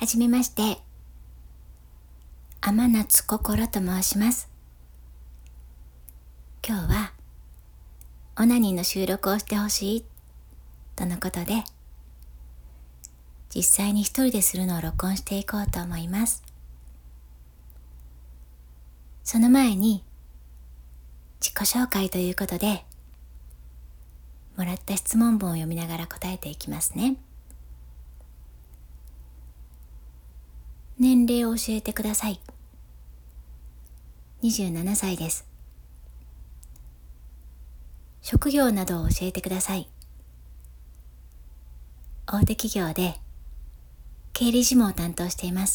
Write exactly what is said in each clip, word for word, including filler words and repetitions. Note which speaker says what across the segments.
Speaker 1: はじめまして、天夏心と申します。今日はオナニーの収録をしてほしいとのことで、実際に一人でするのを録音していこうと思います。その前に自己紹介ということで、もらった質問文を読みながら答えていきますね。年齢を教えてください。にじゅうななさいです。職業などを教えてください。大手企業で経理事務を担当しています。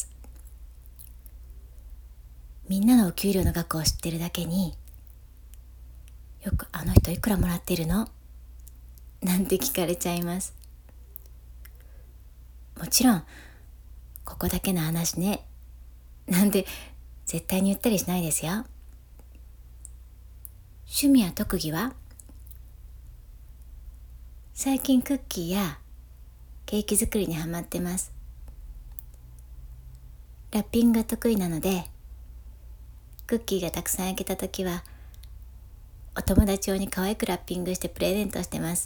Speaker 1: みんなのお給料の額を知ってるだけに、よくあの人いくらもらってるのなんて聞かれちゃいます。もちろんここだけの話ねなんて絶対に言ったりしないですよ。趣味や特技は？最近クッキーやケーキ作りにハマってます。ラッピングが得意なので、クッキーがたくさん焼けたときはお友達用に可愛くラッピングしてプレゼントしてます。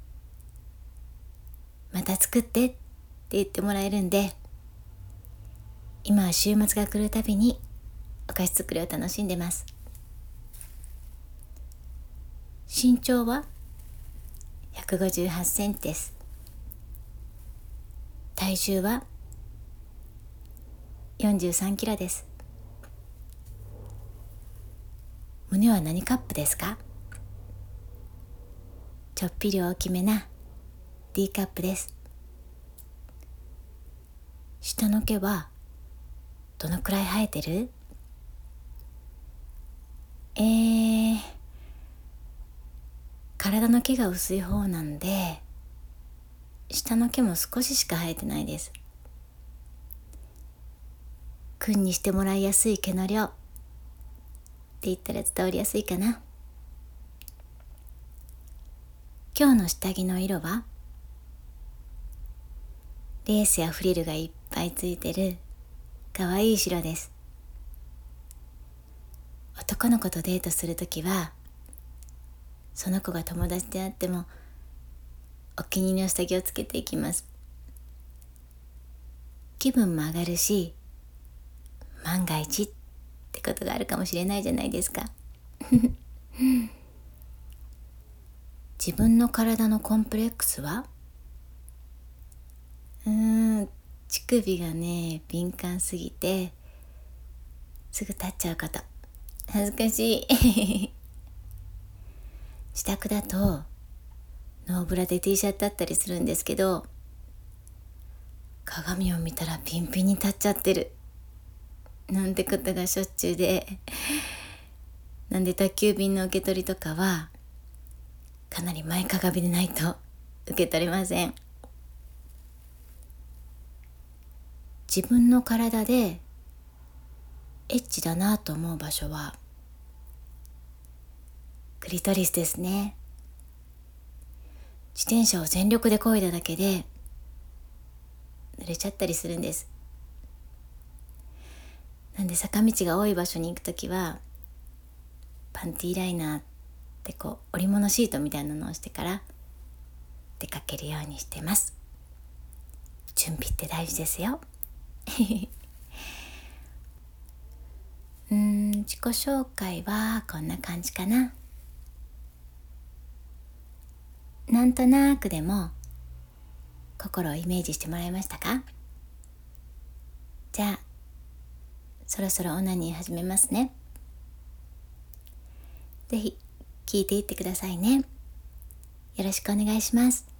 Speaker 1: また作ってって言ってもらえるんで、今は週末が来るたびにお菓子作りを楽しんでます。身長はひゃくごじゅうはちセンチです。体重はよんじゅうさんキロです。胸は何カップですか？ちょっぴり大きめな D カップです。下の毛はどのくらい生えてる？えー、体の毛が薄い方なんで、下の毛も少ししか生えてないです。君にしてもらいやすい毛の量って言ったら伝わりやすいかな。今日の下着の色は？レースやフリルがいっぱいついてるかわいい白です。男の子とデートするときは、その子が友達であってもお気に入りの下着をつけていきます。気分も上がるし、万が一ってことがあるかもしれないじゃないですか自分の体のコンプレックスは？うーん乳首がね敏感すぎてすぐ立っちゃうこと。恥ずかしい自宅だとノーブラで T シャツだったりするんですけど、鏡を見たらピンピンに立っちゃってるなんてことがしょっちゅうで、なんで宅急便の受け取りとかはかなり前かがみでないと受け取れません。自分の体でエッチだなと思う場所はクリトリスですね。自転車を全力で漕いだだけで濡れちゃったりするんです。なんで坂道が多い場所に行くときはパンティーライナーってこう織物シートみたいなのをしてから出かけるようにしてます。準備って大事ですようーん自己紹介はこんな感じかな。なんとなくでも心をイメージしてもらえましたか？じゃあそろそろオナニー始めますね。ぜひ聞いていってくださいね。よろしくお願いします。